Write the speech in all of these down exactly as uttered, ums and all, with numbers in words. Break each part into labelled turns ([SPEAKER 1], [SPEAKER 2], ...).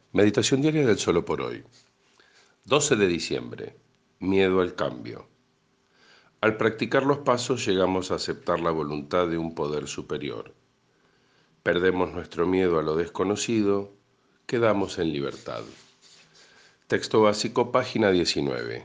[SPEAKER 1] Meditación diaria del solo por hoy. doce de diciembre. Miedo al cambio. Al practicar los pasos llegamos a aceptar la voluntad de un poder superior. Perdemos nuestro miedo a lo desconocido, quedamos en libertad. Texto básico, página diecinueve.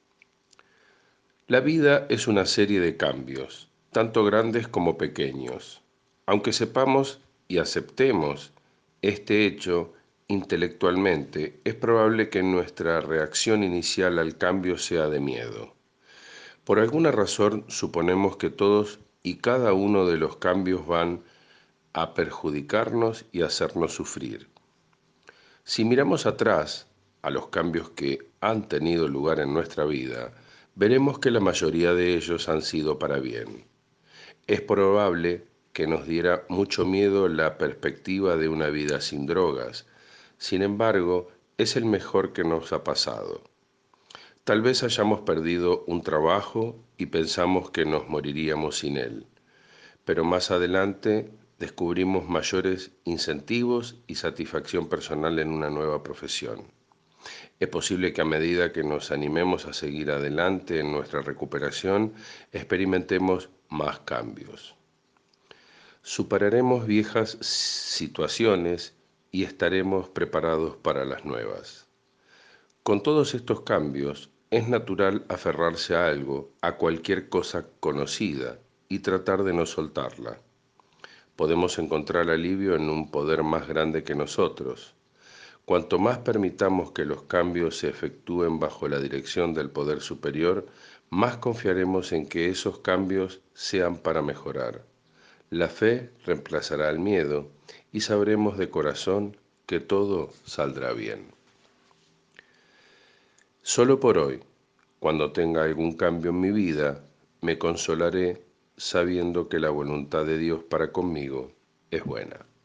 [SPEAKER 1] La vida es una serie de cambios, tanto grandes como pequeños. Aunque sepamos y aceptemos este hecho intelectualmente, es probable que nuestra reacción inicial al cambio sea de miedo. Por alguna razón suponemos que todos y cada uno de los cambios van a perjudicarnos y hacernos sufrir. Si miramos atrás a los cambios que han tenido lugar en nuestra vida, veremos que la mayoría de ellos han sido para bien. Es probable que nos diera mucho miedo la perspectiva de una vida sin drogas. Sin embargo, es el mejor que nos ha pasado. Tal vez hayamos perdido un trabajo y pensamos que nos moriríamos sin él, pero más adelante descubrimos mayores incentivos y satisfacción personal en una nueva profesión. Es posible que a medida que nos animemos a seguir adelante en nuestra recuperación, experimentemos más cambios. Superaremos viejas situaciones y estaremos preparados para las nuevas. Con todos estos cambios, es natural aferrarse a algo, a cualquier cosa conocida, y tratar de no soltarla. Podemos encontrar alivio en un poder más grande que nosotros. Cuanto más permitamos que los cambios se efectúen bajo la dirección del poder superior, más confiaremos en que esos cambios sean para mejorar. La fe reemplazará el miedo y sabremos de corazón que todo saldrá bien. Solo por hoy, cuando tenga algún cambio en mi vida, me consolaré sabiendo que la voluntad de Dios para conmigo es buena.